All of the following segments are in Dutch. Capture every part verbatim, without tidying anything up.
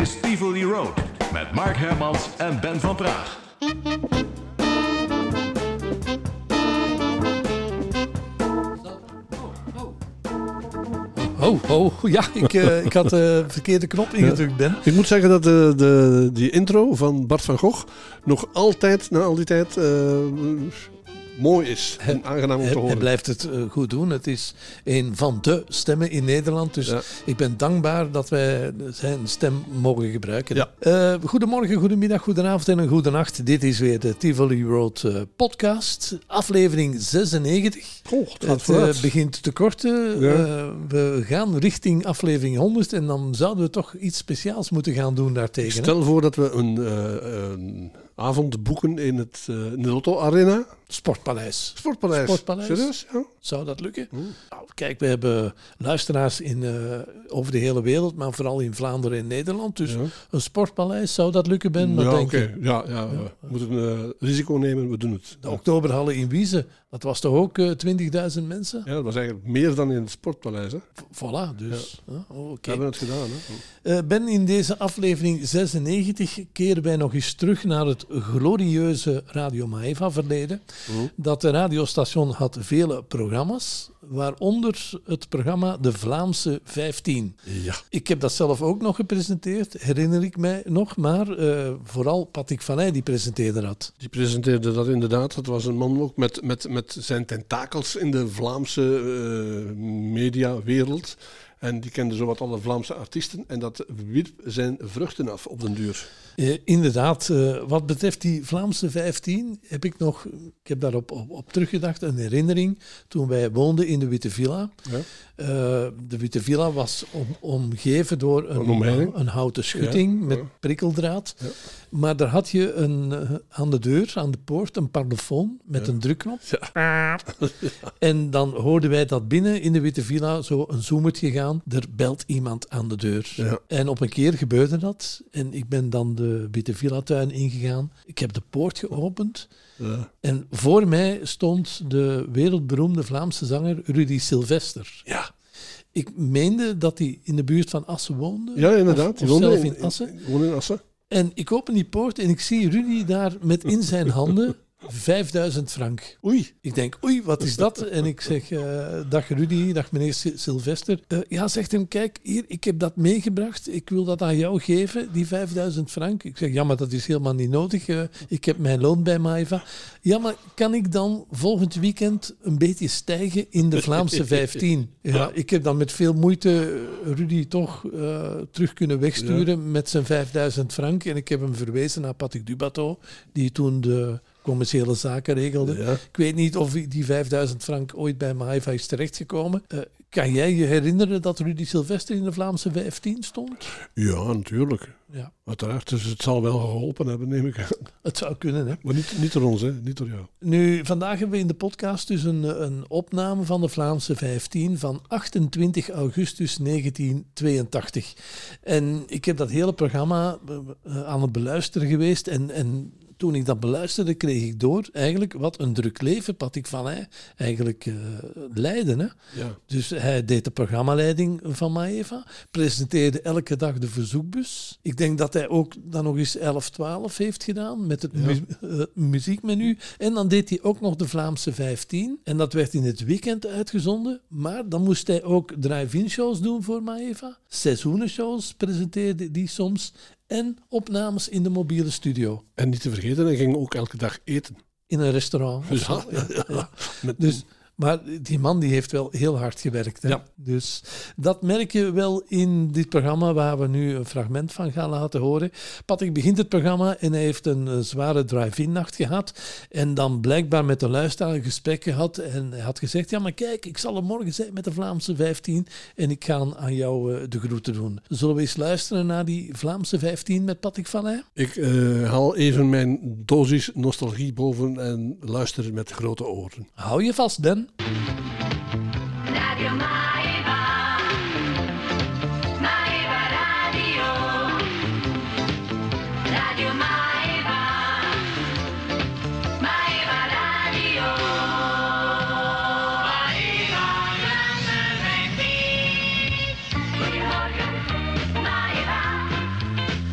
is Tivoli Road met Mark Hermans en Ben van Praag. Oh, oh, ja, ik, uh, ik had de uh, verkeerde knop ingedrukt, Ben. Ik moet zeggen dat de, de, die intro van Bart van Gogh nog altijd, na al die tijd, uh, mooi is en hij, aangenaam om te horen. Hij blijft het uh, goed doen. Het is een van de stemmen in Nederland. Dus ja. ik ben dankbaar dat wij zijn stem mogen gebruiken. Ja. Uh, goedemorgen, goedemiddag, goedenavond en een goede nacht. Dit is weer de Tivoli Road uh, podcast. Aflevering zesennegentig. Oh, het gaat het uh, begint te korten. Ja. Uh, we gaan richting aflevering honderd. En dan zouden we toch iets speciaals moeten gaan doen daartegen. Stel voor dat we een, uh, een avond boeken in, het, uh, in de Lotto Arena. Sportpaleis. Sportpaleis. Sportpaleis. Serieus? Ja. Zou dat lukken? Mm. Nou, kijk, we hebben luisteraars in, uh, over de hele wereld, maar vooral in Vlaanderen en Nederland. Dus ja. een sportpaleis, zou dat lukken, Ben? Ja, oké. Okay. Ja, ja, ja. We moeten een uh, risico nemen, we doen het. De ja. Oktoberhallen in Wieze, dat was toch ook uh, twintigduizend mensen? Ja, dat was eigenlijk meer dan in het Sportpaleis. Hè? Voilà, dus. Ja. Uh, oh, okay. We hebben het gedaan. Hè? Uh, Ben, in deze aflevering zesennegentig keren wij nog eens terug naar het glorieuze Radio Maeva verleden. Mm. Dat de radiostation had vele programma's, waaronder het programma De Vlaamse vijftien. Ja. Ik heb dat zelf ook nog gepresenteerd, herinner ik mij nog, maar uh, vooral Patrick van Ey die presenteerde dat. Die presenteerde dat inderdaad. Dat was een man ook met, met, met zijn tentakels in de Vlaamse uh, mediawereld. En die kende zowat alle Vlaamse artiesten. En dat wierp zijn vruchten af op den duur. Uh, inderdaad, uh, wat betreft die Vlaamse vijftien heb ik nog, ik heb daarop op, op teruggedacht, een herinnering toen wij woonden in de Witte Villa. Ja. Uh, de Witte Villa was om, omgeven door een, een, een houten schutting ja. met ja. prikkeldraad. Ja. Maar daar had je een, uh, aan de deur, aan de poort, een parlofoon met ja. een drukknop. Ja. En dan hoorden wij dat binnen in de Witte Villa zo een zoemertje gaan. Er belt iemand aan de deur. Ja. En op een keer gebeurde dat. En ik ben dan de Witte Villa-tuin ingegaan. Ik heb de poort geopend. Ja. En voor mij stond de wereldberoemde Vlaamse zanger Rudy Sylvester. Ja. Ik meende dat hij in de buurt van Assen woonde. Ja, inderdaad. Of, of woonde zelf in, in Assen. In, woonde in Assen. En ik open die poort en ik zie Rudy daar met in zijn handen vijfduizend frank. Oei. Ik denk, oei, wat is dat? En ik zeg, uh, dag Rudy, dag meneer Sylvester. Uh, ja, zegt hem, kijk, hier, ik heb dat meegebracht. Ik wil dat aan jou geven, die vijfduizend frank. Ik zeg, ja, maar dat is helemaal niet nodig. Uh, ik heb mijn loon bij Maeva. Ja, maar kan ik dan volgend weekend een beetje stijgen in de Vlaamse vijftien? Ja, ik heb dan met veel moeite Rudy toch uh, terug kunnen wegsturen ja. met zijn vijfduizend frank. En ik heb hem verwezen naar Patrick Dubateau, die toen de commerciële zaken regelde. Ja. Ik weet niet of die vijfduizend frank ooit bij Maeva is terechtgekomen. Uh, kan jij je herinneren dat Rudy Sylvester in de Vlaamse vijftien stond? Ja, natuurlijk. Ja. Uiteraard, dus het zal wel geholpen hebben, neem ik aan. Het zou kunnen, hè? Maar niet, niet door ons, hè? Niet door jou. Nu, vandaag hebben we in de podcast dus een, een opname van de Vlaamse vijftien van achtentwintig augustus negentien tweeëntachtig. En ik heb dat hele programma uh, aan het beluisteren geweest en... en toen ik dat beluisterde, kreeg ik door eigenlijk wat een druk leven Patrick van Ey eigenlijk uh, leidde. Hè? Ja. Dus hij deed de programmaleiding van Maeva, presenteerde elke dag de verzoekbus. Ik denk dat hij ook dan nog eens elf twaalf heeft gedaan met het ja. mu- uh, muziekmenu. En dan deed hij ook nog de Vlaamse vijftien. En dat werd in het weekend uitgezonden. Maar dan moest hij ook drive-in shows doen voor Maeva. Seizoenenshows presenteerde die soms. En opnames in de mobiele studio. En niet te vergeten, hij ging ook elke dag eten. In een restaurant. Ja, ja, ja. Ja. Met... Dus, maar die man die heeft wel heel hard gewerkt. Hè? Ja. Dus dat merk je wel in dit programma waar we nu een fragment van gaan laten horen. Patrick begint het programma en hij heeft een uh, zware drive-in nacht gehad. En dan blijkbaar met de luisteraar een gesprek gehad. En hij had gezegd, ja maar kijk, ik zal er morgen zijn met de Vlaamse vijftien. En ik ga aan jou uh, de groeten doen. Zullen we eens luisteren naar die Vlaamse vijftien met Patrick van Ey? Ik uh, haal even mijn dosis nostalgie boven en luister met grote oren. Hou je vast, Ben. Radio Maeva, Maeva Radio, Radio Maeva, Maeva Radio, Maeva, Vlaamse vijftien. Goedemorgen, Maeva,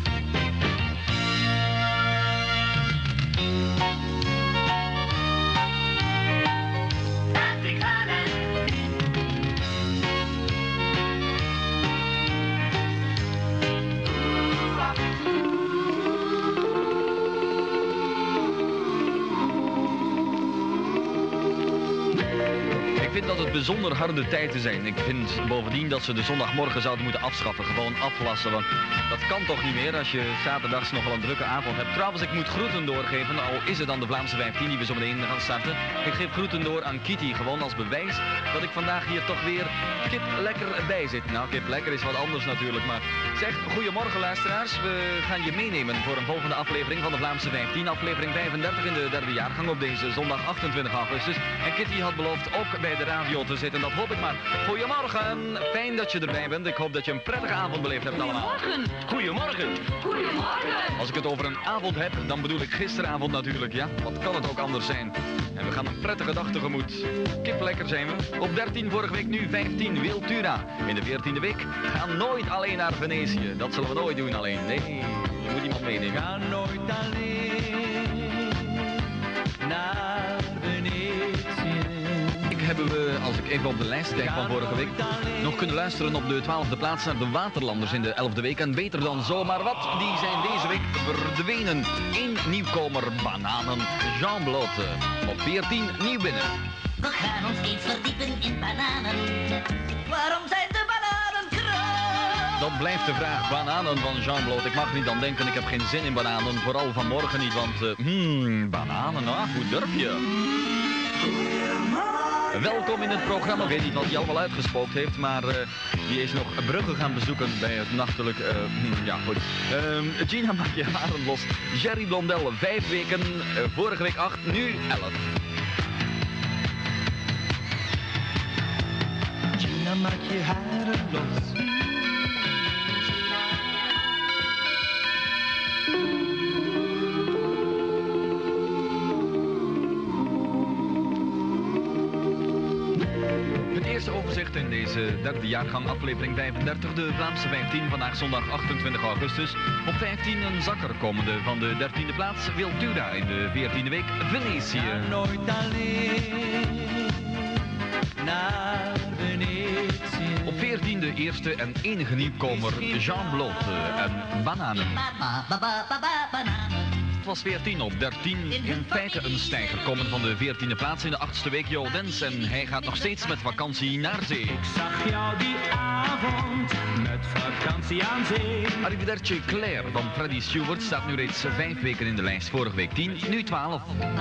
dat het bijzonder harde tijden zijn. Ik vind bovendien dat ze de zondagmorgen zouden moeten afschaffen. Gewoon aflassen, want dat kan toch niet meer als je zaterdags nog wel een drukke avond hebt. Trouwens, ik moet groeten doorgeven, al is het dan de Vlaamse vijftien die we zo meteen gaan starten. Ik geef groeten door aan Kitty, gewoon als bewijs dat ik vandaag hier toch weer kip lekker bij zit. Nou, kip lekker is wat anders natuurlijk, maar zeg, goedemorgen luisteraars. We gaan je meenemen voor een volgende aflevering van de Vlaamse vijftien. Aflevering vijfendertig in de derde jaargang op deze zondag achtentwintig augustus. En Kitty had beloofd ook bij de radio te zitten, dat hoop ik maar. Goedemorgen, fijn dat je erbij bent. Ik hoop dat je een prettige avond beleefd hebt allemaal. Goedemorgen. Goedemorgen. Goedemorgen. Als ik het over een avond heb, dan bedoel ik gisteravond natuurlijk, ja. Wat kan het ook anders zijn? En we gaan een prettige dag tegemoet. Kip lekker zijn we. Op dertien vorige week, nu vijftien, Wiltura. In de veertiende week, ga nooit alleen naar Venetië. Dat zullen we nooit doen alleen. Nee, je moet iemand meenemen. Ga nooit alleen naar Venetië. Ik hebben we, als ik even op de lijst kijk van vorige week, nog kunnen luisteren op de twaalfde plaats naar de Waterlanders in de elfde week. En beter dan zo, maar wat, die zijn deze week verdwenen. Eén nieuwkomer, Bananen, Jean Blote. Op veertien, nieuw binnen. We gaan ons eens verdiepen in bananen. Waarom zijn de bananen groot? Dat blijft de vraag. Bananen van Jean Blote. Ik mag niet aan denken, ik heb geen zin in bananen. Vooral vanmorgen niet, want... Uh, hmm, bananen, ah, hoe durf je? Welkom in het programma. Ik weet niet wat hij allemaal uitgespookt heeft, maar uh, die is nog Brugge gaan bezoeken bij het nachtelijk... Uh, hm, ja, goed. Uh, Gina, maak je haren los. Jerry Blondel, vijf weken. Uh, vorige week acht, nu elf. Gina, maak je haren los. Het eerste overzicht in deze derde jaargang, aflevering vijfendertig, de Vlaamse vijftien, vandaag zondag achtentwintig augustus. Op vijftien een zakker komende van de dertiende plaats, Wiltura in de veertiende week, Venetië. Ga nooit alleen naar Venetië. Op veertien de eerste en enige nieuwkomer, Jean Blote en Bananen. Ba, ba, ba, ba, ba, bananen. Het was veertien op dertien, in feite een stijger komen van de veertiende plaats in de achtste week, Jo Dens. En hij gaat nog steeds met vakantie naar zee. Ik zag jou die avond met vakantie aan zee. Arrivederci Claire van Freddie Stewart staat nu reeds vijf weken in de lijst. Vorige week tien, nu twaalf.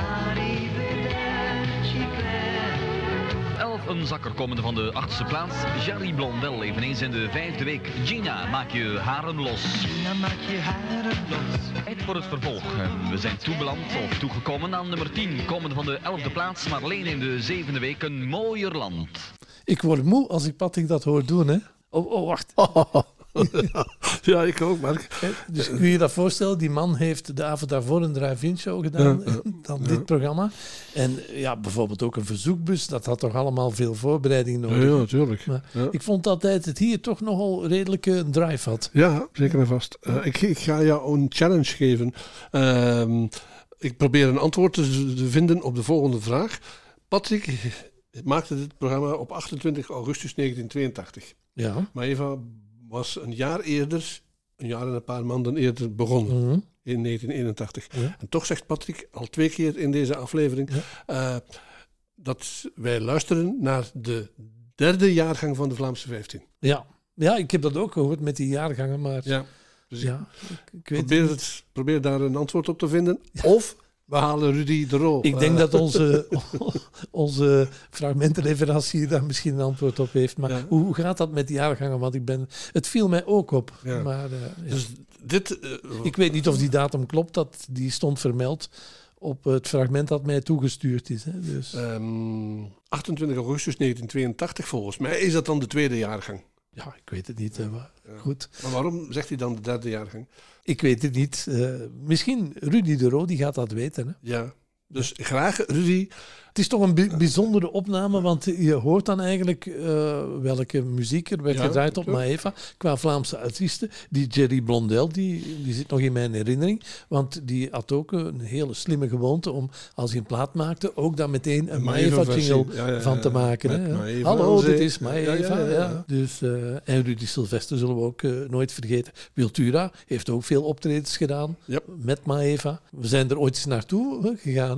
Arrivederci Claire. elf een zakker komende van de achtste plaats. Jerry Blondel eveneens in de vijfde week. Gina, maak je haren los. Gina, maak je haren los. Tijd voor het vervolg. We zijn toebeland of toegekomen aan nummer tien. Komende van de elfde plaats, maar alleen in de zevende week een mooier land. Ik word moe als ik Patrick dat hoor doen, hè. Oh, oh wacht. Ja, ik ook, Mark. Dus kun je je dat voorstellen? Die man heeft de avond daarvoor een drive-in show gedaan, Ja, ja, dan ja. dit programma. En ja, bijvoorbeeld ook een verzoekbus. Dat had toch allemaal veel voorbereiding Ja, nodig. ja, natuurlijk. Maar Ja. ik vond altijd het hier toch nogal redelijk een drive had. Ja, zeker en vast. Uh, ik, ik ga jou een challenge geven. Ehm, ik probeer een antwoord te, te vinden op de volgende vraag. Patrick maakte dit programma op achtentwintig augustus negentien tweeëntachtig. Ja. Maar Eva was een jaar eerder, een jaar en een paar maanden eerder begonnen. Mhm. In negentien eenentachtig. Ja. En toch zegt Patrick al twee keer in deze aflevering uh, dat wij luisteren naar de derde jaargang van de Vlaamse vijftien. Ja. Ja, ik heb dat ook gehoord met die jaargangen, maar ja, Ja. Dus ik ik, ik weet probeer, het niet. het, probeer daar een antwoord op te vinden. Of we halen Rudy de Roo. Ik denk Uh, dat onze, onze fragmentenleverancier daar misschien een antwoord op heeft. Maar Ja. hoe gaat dat met die jaargangen? Want ik ben, het viel mij ook op. Ja. Maar uh, ja. Dus dit... uh, Ik weet niet of die datum klopt. Dat, die stond vermeld op het fragment dat mij toegestuurd is. Hè. Dus, um, achtentwintig augustus negentien tweeëntachtig volgens mij is dat dan de tweede jaargang. ja, ik weet het niet. hè, maar goed. Maar waarom zegt hij dan de derde jaargang? Ik weet het niet. Uh, misschien Rudy de Roo, die gaat dat weten. Hè. Ja, dus graag Rudy. Het is toch een bi- bijzondere opname, want je hoort dan eigenlijk uh, welke muziek er werd Ja, gedraaid op ja. Maeva. Qua Vlaamse artiesten. Die Jerry Blondel, die, die zit nog in mijn herinnering. Want die had ook een hele slimme gewoonte om, als hij een plaat maakte, ook daar meteen een Maeva-versie. Maeva-jingle Ja, ja, ja, van te ja. maken. Met Hè. Maeva Hallo, aan zee. dit is Maeva. Ja, ja, ja, ja. ja. Dus, uh, en Rudy Sylvester zullen we ook uh, nooit vergeten. Wiltura heeft ook veel optredens gedaan Ja. met Maeva. We zijn er ooit eens naartoe hè, gegaan. Hè.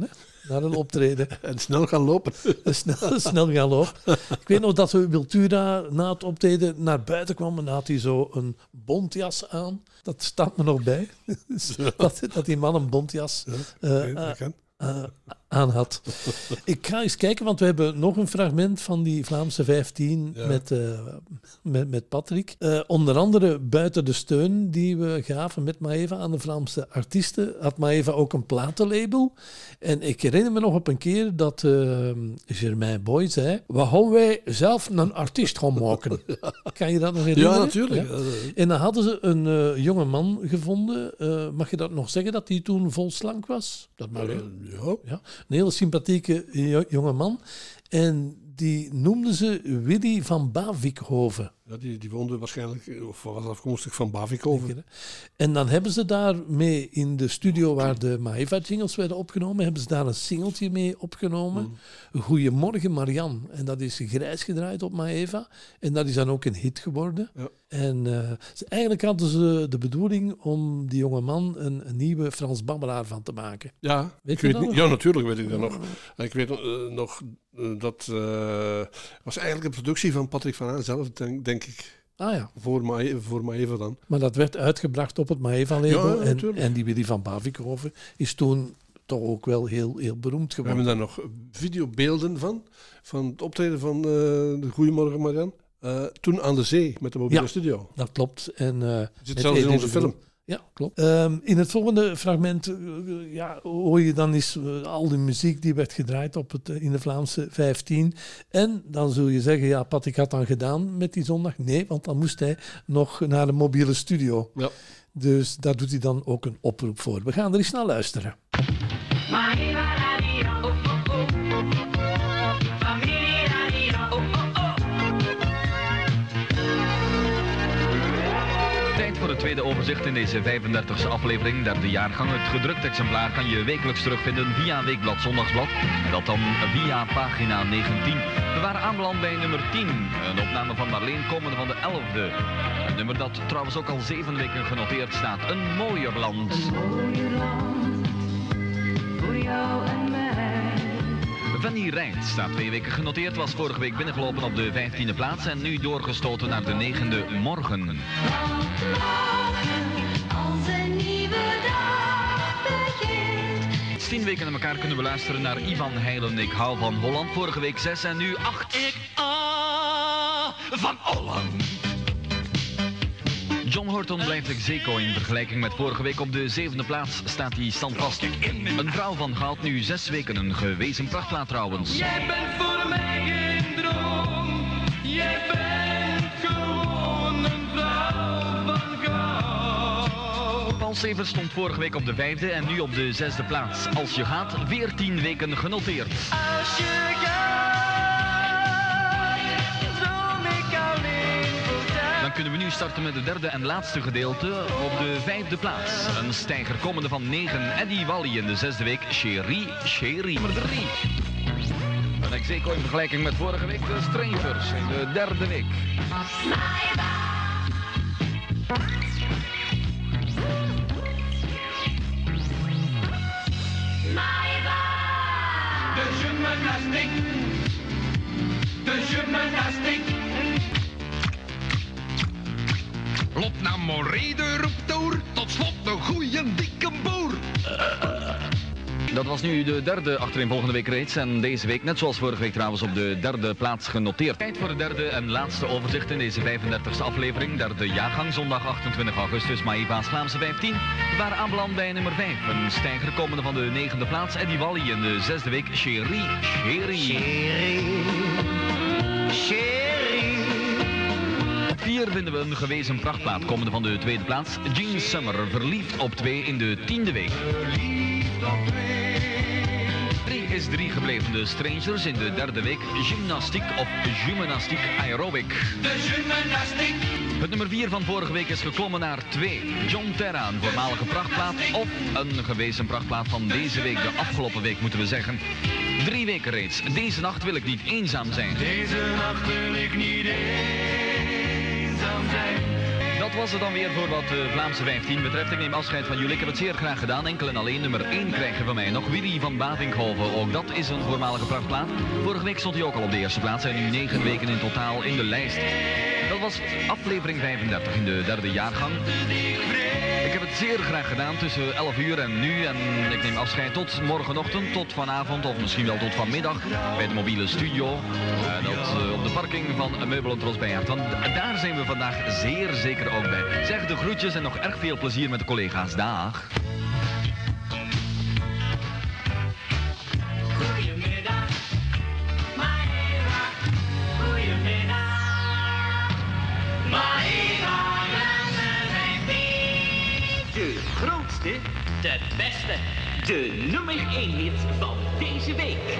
naar een optreden. En snel gaan lopen. snel, snel gaan lopen. Ik weet nog dat we Wiltura na het optreden naar buiten kwam en had hij zo een bontjas aan. Dat staat me nog bij. dat, dat die man een bontjas uh, Nee, uh, dat kan. uh, aan had. Ik ga eens kijken, want we hebben nog een fragment van die Vlaamse vijftien Ja. met, uh, met, met Patrick. Uh, onder andere buiten de steun die we gaven met Maeva aan de Vlaamse artiesten, had Maeva ook een platenlabel. En ik herinner me nog op een keer dat uh, Germain Boy zei, we gaan wij zelf een artiest gaan maken. Kan je dat nog herinneren? Ja, natuurlijk. Ja. Ja. En dan hadden ze een uh, jonge man gevonden. Uh, mag je dat nog zeggen, dat hij toen vol slank was? Dat mag, hè? Uh, ja. Ja, een hele sympathieke jo- jonge man. En die noemden ze Willy van Bavikhoven. Ja, die, die woonde waarschijnlijk, of was afkomstig van Bavikhoven. En dan hebben ze daarmee in de studio waar de Maeva-jingles werden opgenomen, hebben ze daar een singeltje mee opgenomen. Mm. Goedemorgen Marianne. En dat is grijs gedraaid op Maeva. En dat is dan ook een hit geworden. Ja. En uh, ze, eigenlijk hadden ze de bedoeling om die jonge man een, een nieuwe Frans babbelaar van te maken. Ja, Weet ik je weet dat niet, nog? ja, natuurlijk weet ik dat nog. Ik weet uh, nog uh, dat uh, was eigenlijk een productie van Patrick van Aan zelf, denk, denk ik. Ah ja. Voor Maeva, voor Maeva dan. Maar dat werd uitgebracht op het Maeva-label. Ja, ja, en, natuurlijk. en die Willy van Bavikhoven is toen toch ook wel heel, heel beroemd We geworden. hebben daar nog videobeelden van, van het optreden van uh, de Goedemorgen Marianne. Uh, toen aan de zee met de mobiele Ja. studio. Dat klopt. En, uh, Het zit met zelfs in Edith onze de Groen. film. Ja, klopt. Um, in het volgende fragment uh, ja, hoor je dan eens uh, al die muziek die werd gedraaid op het, uh, in de Vlaamse vijftien. En dan zul je zeggen, ja, Pat, ik had dan gedaan met die zondag. Nee, want dan moest hij nog naar de mobiele studio. Ja. Dus daar doet hij dan ook een oproep voor. We gaan er eens naar luisteren. Maeva Radio, oh oh oh. Familie Radio, oh oh oh. Tijd voor het tweede overzicht in deze vijfendertigste aflevering, derde jaargang. Het gedrukt exemplaar kan je wekelijks terugvinden via Weekblad Zondagsblad. En dat dan via pagina negentien. We waren aanbeland bij nummer tien. Een opname van Marleen komende van de elfde. Een nummer dat trouwens ook al zeven weken genoteerd staat. Een mooier land. Mooie land, voor jou en mij. Fanny Rijt staat twee weken genoteerd, was vorige week binnengelopen op de vijftiende plaats en nu doorgestoten naar de negende morgen. Want morgen, als een nieuwe dag begint. Tien weken aan elkaar kunnen we luisteren naar Ivan Heilen, Ik hou van Holland. Vorige week zes en nu acht. Ik ah van Holland. John Horton blijft ex aequo in vergelijking met vorige week. Op de zevende plaats staat hij standvast. Een vrouw van goud, nu zes weken een gewezen prachtplaat trouwens. Jij bent voor mij geen droom. Jij bent gewoon een vrouw van goud. Paul Severs stond vorige week op de vijfde en nu op de zesde plaats. Als je gaat, veertien weken genoteerd. Als je gaat, droom ik alleen voor jou. Dan kunnen we nu starten met het derde en laatste gedeelte op de vijfde plaats. Een stijger komende van negen, Eddie Wally in de zesde week, Chérie, Chérie. Nummer drie. Een ex aequo in vergelijking met vorige week, de Strangers in de derde week. De gymnastiek, de gymnastiek. Lot naar Morede roept door, tot slot een goeie dikke boer. Dat was nu de derde achtereenvolgende week reeds en deze week, net zoals vorige week trouwens, op de derde plaats genoteerd. Tijd voor het derde en laatste overzicht in deze vijfendertigste aflevering, derde jaargang, zondag achtentwintig augustus, Maeva's Vlaamse vijftien. We waren aanbeland bij nummer vijf, een stijger komende van de negende plaats, Eddie Wally in de zesde week, Chérie, Chérie. Chérie, chérie. Op vier vinden we een gewezen prachtplaat komende van de tweede plaats, Jean Summer, verliefd op twee in de tiende week. Drie is drie gebleven, de Strangers in de derde week, gymnastiek of gymnastiek aerobic. De gymnastiek. Het nummer vier van vorige week is geklommen naar twee. John Terra, een voormalige prachtplaat of een gewezen prachtplaat van deze week, de afgelopen week moeten we zeggen. Drie weken reeds. Deze nacht wil ik niet eenzaam zijn. Deze nacht wil ik niet eenzaam zijn. Dat Dat was het dan weer voor wat uh, Vlaamse vijftien betreft. Ik neem afscheid van jullie. Ik heb het zeer graag gedaan. Enkel en alleen nummer één krijgen van mij nog. Willy van Bavinkhoven. Ook dat is een voormalige prachtplaat. Vorige week stond hij ook al op de eerste plaats. En nu negen weken in totaal in de lijst. Dat was aflevering vijfendertig in de derde jaargang. Ik heb het zeer graag gedaan tussen elf uur en nu. En ik neem afscheid tot morgenochtend, tot vanavond of misschien wel tot vanmiddag bij de mobiele studio. Uh, dat uh, op de parking van Meubelen Tros bij Hart. Want daar zijn we vandaag zeer zeker ook bij. Zeg de groetjes en nog erg veel plezier met de collega's. Dag. Goedemiddag, Maeva. Goedemiddag, Maeva. De grootste, de beste, de nummer één hit van deze week.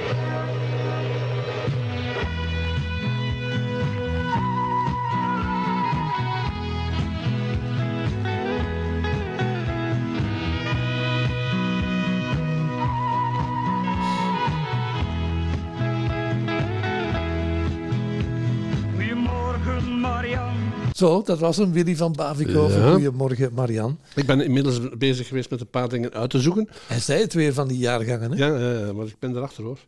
Goedemorgen, Marian. Zo, dat was hem, Willy van Bavinkhoven. Ja. Goedemorgen, Marian. Ik ben inmiddels bezig geweest met een paar dingen uit te zoeken. Hij zei het weer van die jaargangen, hè? Ja, uh, maar ik ben erachter hoor.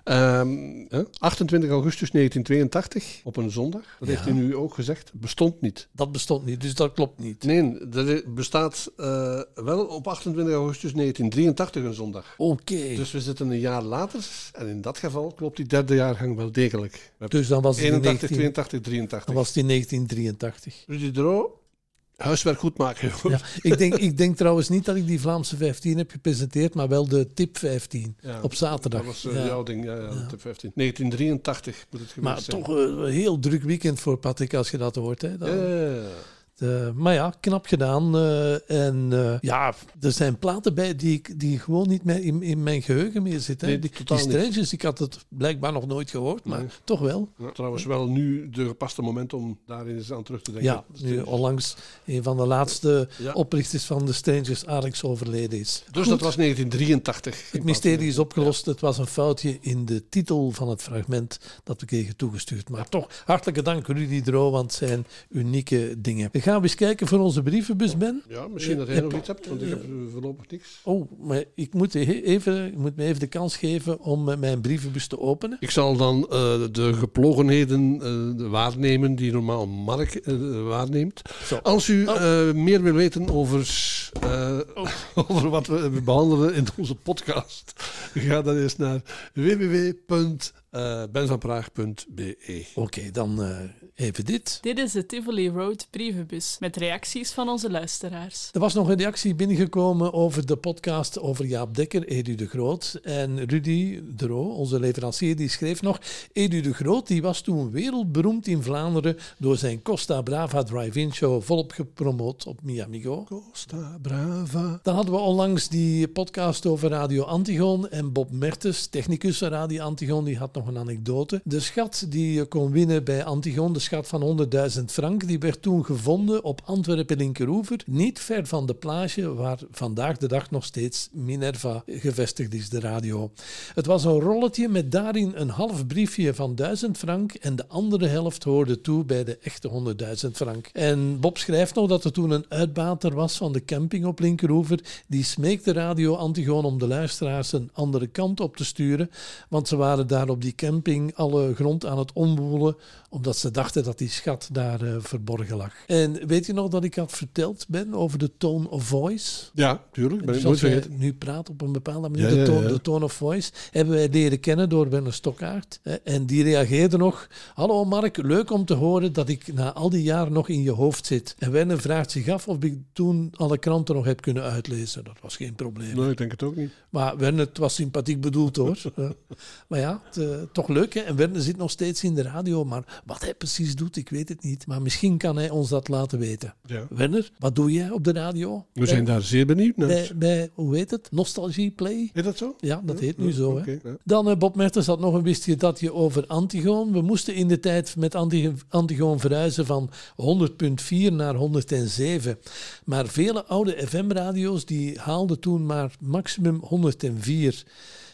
Um, uh, achtentwintig augustus negentien tweeëntachtig, op een zondag. Dat Ja. heeft hij nu ook gezegd. Bestond niet. Dat bestond niet, dus dat klopt niet. Nee, dat bestaat uh, wel op achtentwintig augustus negentien drieëntachtig een zondag. Oké. Dus we zitten een jaar later. En in dat geval klopt die derde jaargang wel degelijk. Dus dan was het in eenentachtig, negentien tweeëntachtig, drieëntachtig. Dan was het in negentien drieëntachtig. Rudy de Roo, huiswerk goed maken. Ja, ik, denk, ik denk trouwens niet dat ik die Vlaamse vijftien heb gepresenteerd, maar wel de tip vijftien Ja, op zaterdag. Dat was uh, Ja. jouw ding, ja, ja, de vijftien. negentien drieëntachtig moet het geweest Maar zijn. toch uh, een heel druk weekend voor Patrick als je dat hoort. Hè. Dat, Ja. uh, maar ja, knap gedaan. Uh, en uh, ja, er zijn platen bij die, ik- die gewoon niet meer in, in mijn geheugen meer zitten. Hè. Nee, die totaal die niet. Strangers, ik had het blijkbaar nog nooit gehoord, maar Nee. toch wel. Ja, trouwens wel nu de gepaste moment om daar eens aan terug te denken. Ja, nu onlangs een van de laatste Ja. oprichters van de Strangers, Alex, overleden is. Dus Goed. dat was negentien drieëntachtig. Het mysterie is opgelost. Het was een foutje in de titel van het fragment dat we kregen toegestuurd. Maar toch, hartelijke dank Rudy Dro, want het zijn unieke dingen. We gaan eens kijken voor onze brievenbus, Ben. Ja, misschien dat jij Ja, nog ja. iets hebt, want ik heb uh, voorlopig niks. Oh, maar ik moet, he- even, ik moet me even de kans geven om eh, mijn brievenbus te openen. Ik zal dan uh, de geplogenheden uh, waarnemen die normaal Mark uh, waarneemt. Zo. Als u Oh. uh, meer wil weten over, uh, over wat we behandelen in onze podcast, ga dan eens naar w w w punt ben van praag punt b e. Oké, dan eh, even dit. Dit is de Tivoli Road brievenbus met reacties van onze luisteraars. Er was nog een reactie binnengekomen over de podcast over Jaap Dekker, Edu de Groot. En Rudy de Roo, onze leverancier, die schreef nog... Edu de Groot die was toen wereldberoemd in Vlaanderen door zijn Costa Brava Drive-In Show volop gepromoot op Mi Amigo. Costa Brava. Dan hadden we onlangs die podcast over Radio Antigoon en Bob Mertens, technicus van Radio Antigoon, die had nog een anekdote. De schat die je kon winnen bij Antigoon, de schat van honderdduizend frank, die werd toen gevonden op Antwerpen-Linkeroever, niet ver van de plage waar vandaag de dag nog steeds Minerva gevestigd is, de radio. Het was een rolletje met daarin een half briefje van duizend frank en de andere helft hoorde toe bij de echte honderdduizend frank. En Bob schrijft nog dat er toen een uitbater was van de camping op Linkeroever, die smeekte Radio Antigoon om de luisteraars een andere kant op te sturen, want ze waren daar op die camping alle grond aan het omwoelen, omdat ze dachten dat die schat daar uh, verborgen lag. En weet je nog dat ik had verteld, Ben, over de tone of voice? Ja, tuurlijk. Ben ik Dus nooit als wij vergeten. nu praten op een bepaalde manier, Ja, de, ja, toon, ja. de tone of voice, hebben wij leren kennen door Werner Stokkaert. Hè, En die reageerde nog, hallo Mark, leuk om te horen dat ik na al die jaren nog in je hoofd zit. En Werner vraagt zich af of ik toen alle kranten nog heb kunnen uitlezen. Dat was geen probleem. Nee, ik denk het ook niet. Maar Werner, het was sympathiek bedoeld hoor. Ja. Maar ja, het, uh, toch leuk hè. En Werner zit nog steeds in de radio, maar wat hij precies doet, ik weet het niet. Maar misschien kan hij ons dat laten weten. Ja. Werner, wat doe jij op de radio? We zijn daar zeer benieuwd naar. Bij, bij, hoe heet het? Nostalgie Play? Heet dat zo? Ja, dat heet nu Ja, zo. oké, Hè. ja. Dan uh, Bob Mertens had nog een wistje dat je over Antigoon. We moesten in de tijd met Anti- Antigoon verhuizen van honderd komma vier naar honderdzeven. Maar vele oude F M-radio's die haalden toen maar maximum honderdvier.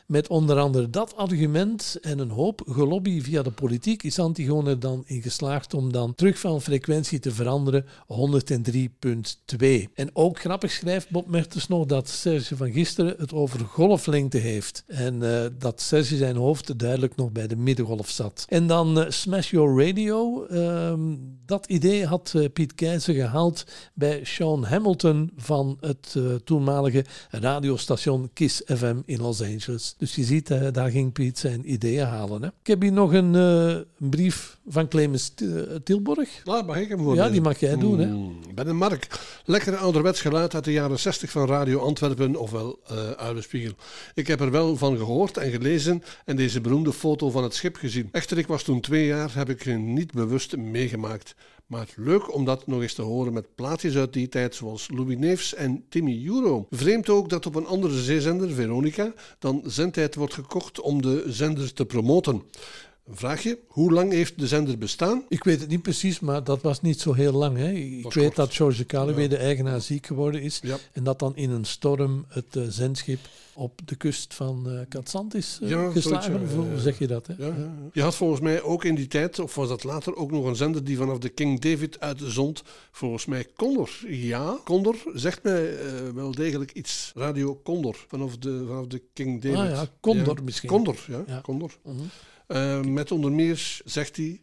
Met onder andere dat argument en een hoop gelobby via de politiek is Antigone er dan in geslaagd om dan terug van frequentie te veranderen honderddrie komma twee. En ook grappig schrijft Bob Mertens nog dat Serge van Gisteren het over golflengte heeft. En uh, dat Serge zijn hoofd duidelijk nog bij de middengolf zat. En dan uh, Smash Your Radio. Uh, dat idee had uh, Piet Keizer gehaald bij Sean Hamilton van het uh, toenmalige radiostation Kiss F M in Los Angeles. Dus je ziet, uh, daar ging Piet zijn ideeën halen. Hè. Ik heb hier nog een, uh, een brief van Clemens Tilborg. Ah, mag ik hem voor? Ja, die mag jij doen. Hè. Mm, Ben en Mark. Lekker ouderwets geluid uit de jaren zestig van Radio Antwerpen, ofwel uh, Uilenspiegel. Ik heb er wel van gehoord en gelezen en deze beroemde foto van het schip gezien. Echter, ik was toen twee jaar, heb ik niet bewust meegemaakt. Maar leuk om dat nog eens te horen met plaatjes uit die tijd zoals Louis Neefs en Timmy Euro. Vreemd ook dat op een andere zeezender, Veronica, dan zendtijd wordt gekocht om de zender te promoten. Een vraagje, hoe lang heeft de zender bestaan? Ik weet het niet precies, maar dat was niet zo heel lang. Hè. Ik was weet kort. dat George Calaway, Ja. de eigenaar, ziek geworden is. Ja. En dat dan in een storm het uh, zendschip op de kust van uh, Katzand is uh, Ja, geslagen. zoiets, ja, Hoe ja, ja. zeg je dat? Hè? Ja, ja, ja. Je had volgens mij ook in die tijd, of was dat later, ook nog een zender die vanaf de King David uitzond. Volgens mij Condor. Ja, Condor zegt mij uh, wel degelijk iets. Radio Condor, vanaf de, vanaf de King David. Ah ja, Condor Ja. misschien. Condor, ja. Ja. Condor. Mhm. Uh, met onder meer, zegt hij,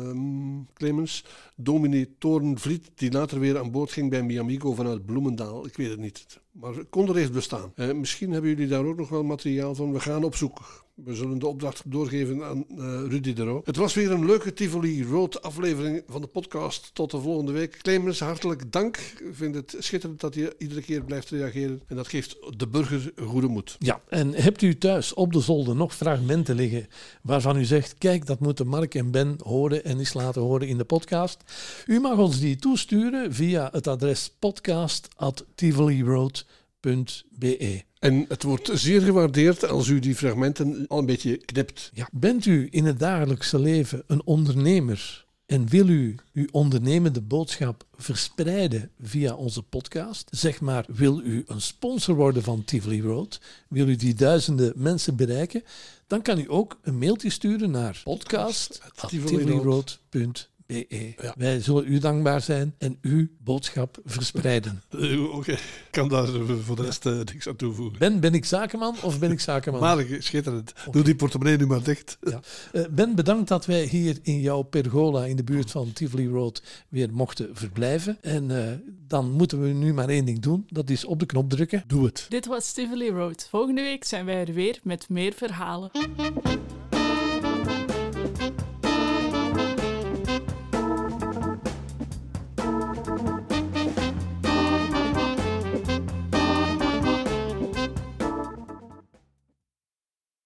um, Clemens, dominee Toornvliet, die later weer aan boord ging bij Miamigo vanuit Bloemendaal. Ik weet het niet. Maar Condor heeft bestaan. Uh, misschien hebben jullie daar ook nog wel materiaal van. We gaan op zoek. We zullen de opdracht doorgeven aan uh, Rudy de Roo. Het was weer een leuke Tivoli Road aflevering van de podcast. Tot de volgende week. Clemens, hartelijk dank. Ik vind het schitterend dat je iedere keer blijft reageren. En dat geeft de burger goede moed. Ja, en hebt u thuis op de zolder nog fragmenten liggen waarvan u zegt, kijk, dat moeten Mark en Ben horen en eens laten horen in de podcast? U mag ons die toesturen via het adres podcast at tivoli road punt b e. En het wordt zeer gewaardeerd als u die fragmenten al een beetje knipt. Ja. Bent u in het dagelijkse leven een ondernemer en wil u uw ondernemende boodschap verspreiden via onze podcast? Zeg maar, wil u een sponsor worden van Tivoli Road? Wil u die duizenden mensen bereiken? Dan kan u ook een mailtje sturen naar podcast at tivoli road punt b e. Ja. Wij zullen u dankbaar zijn en uw boodschap verspreiden. Uh, Oké, okay. Ik kan daar voor de rest uh, niks aan toevoegen. Ben, ben ik zakenman of ben ik zakenman? Maar schitterend. Okay. Doe die portemonnee nu maar dicht. Ja. Uh, Ben, bedankt dat wij hier in jouw pergola in de buurt van Tivoli Road weer mochten verblijven. En uh, dan moeten we nu maar één ding doen. Dat is op de knop drukken. Doe het. Dit was Tivoli Road. Volgende week zijn wij er weer met meer verhalen.